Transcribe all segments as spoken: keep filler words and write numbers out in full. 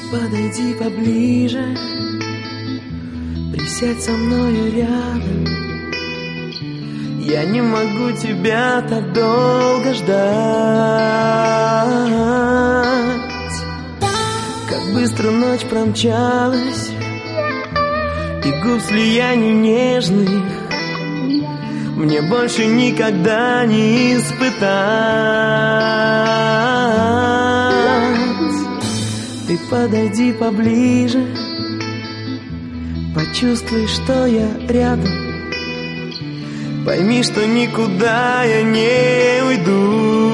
Подойди поближе, присядь со мною рядом. Я не могу тебя так долго ждать. Как быстро ночь промчалась, и губ слияний нежных мне больше никогда не испытать. Ты подойди поближе, почувствуй, что я рядом. Пойми, что никуда я не уйду.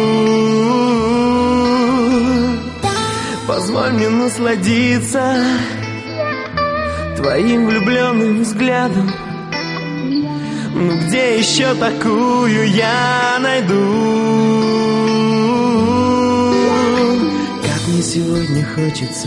Позволь мне насладиться твоим влюбленным взглядом. Ну где еще такую я найду? Как мне сегодня хочется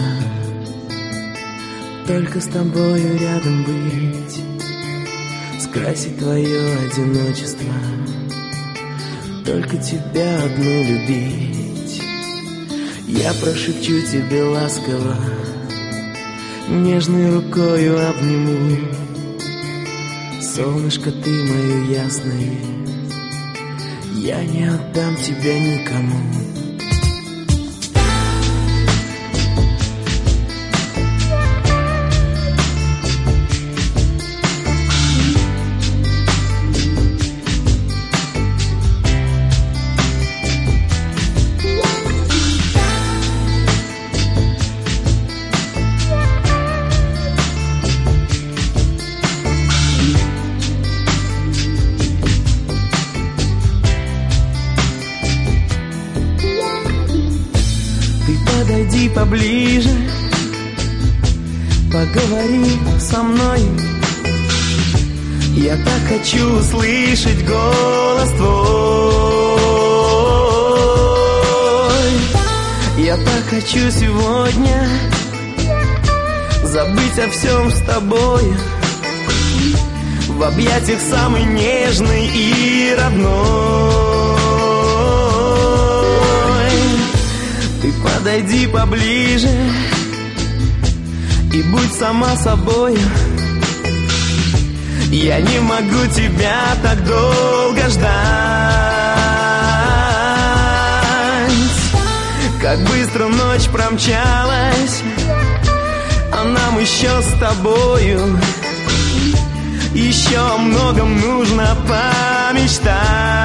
только с тобою рядом быть, скрасить твое одиночество, только тебя одну любить. Я прошепчу тебе ласково, нежной рукою обниму. Солнышко, ты мое ясное, я не отдам тебя никому. Подойди поближе, поговори со мной. Я так хочу услышать голос твой. Я так хочу сегодня забыть о всем с тобой, в объятиях самой нежной и родной. Подойди поближе и будь сама собой. Я не могу тебя так долго ждать. Как быстро ночь промчалась, а нам еще с тобою еще о многом нужно помечтать.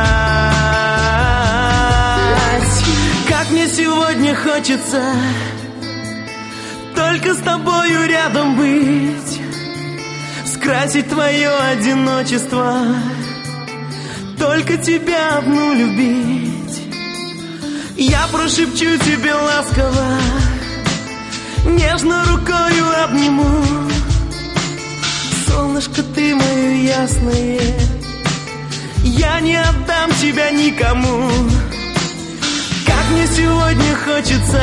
Как мне сегодня хочется только с тобою рядом быть, скрасить твое одиночество, только тебя одну любить. Я прошепчу тебе ласково, нежно рукою обниму. Солнышко, ты мое ясное, я не отдам тебя никому. Мне сегодня хочется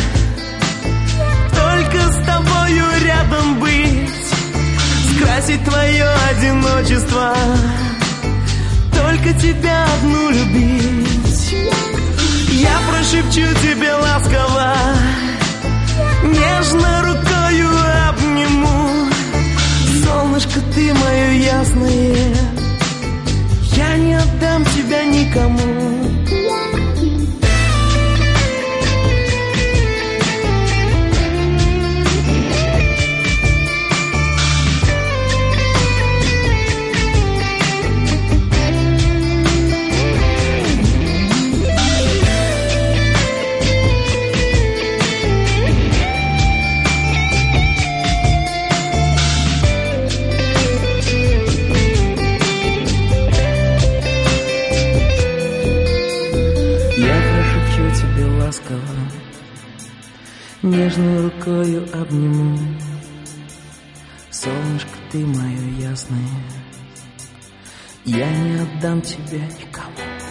только с тобою рядом быть, скрасить твое одиночество, только тебя одну любить. Я прошепчу тебе ласково, нежно рукою обниму. Солнышко, ты мое ясное, я не отдам тебя никому. Нежной рукою обниму. Солнышко, ты мое ясное, я не отдам тебя никому.